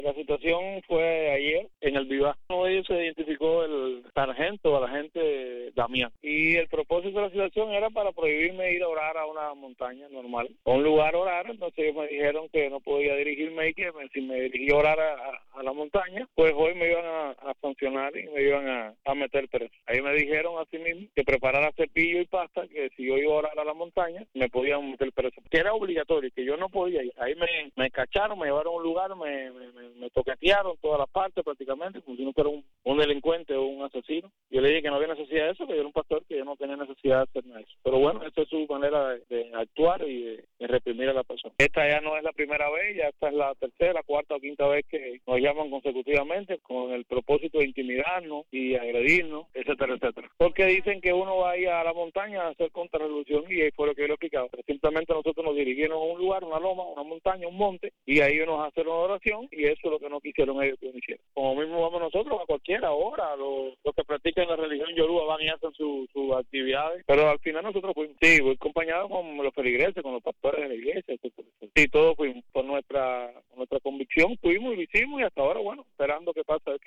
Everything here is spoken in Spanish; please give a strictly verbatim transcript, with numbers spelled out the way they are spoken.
La situación fue ayer en el Vivar. Uno de ellos se identificó el sargento, el agente Damián. Y el propósito de la situación era para prohibirme ir a orar a una montaña normal, a un lugar a orar. Entonces ellos me dijeron que no podía dirigirme y que me, si me dirigía a orar a, a, a la montaña, pues hoy me iban a, a sancionar y me iban a, a meter preso. Ahí me dijeron así mismo que preparara cepillo y pasta, que si yo iba a orar a la montaña, me podían meter preso. Que era obligatorio, que yo no podía ir. Ahí me, me cacharon, me llevaron a un lugar, me, me, me, me toquetearon todas las partes prácticamente, como si no fuera un, un delincuente o un asesino. Yo le dije que no había necesidad de eso, que yo era un pastor, que yo no tenía necesidad de hacer nada de eso. Pero bueno, esa es su manera de, de actuar y de, de reprimir a la persona. Esta ya no es la primera vez, ya esta es la tercera, cuarta o quinta vez que nos llaman consecutivamente con el propósito de intimidarnos y agredirnos, etcétera, etcétera. Porque dicen que uno va a ir a la montaña a hacer contrarrevolución y ahí fue lo que yo le explicaba. Pero simplemente nosotros nos dirigimos a un lugar, una loma, una montaña, un monte, y ahí nos a hacer una oración y eso es lo que no quisieron ellos que uno hiciera. Como mismo vamos nosotros a cualquiera hora, los, los que practican la religión yoruba van y hacen sus su actividades, pero al final nosotros fuimos, sí, voy acompañado con los feligreses, con los pastores de la iglesia, etcétera. Sí, todos fuimos por nuestra, por nuestra convicción, fuimos y lo hicimos y hasta ahora, bueno, esperando que pase esto.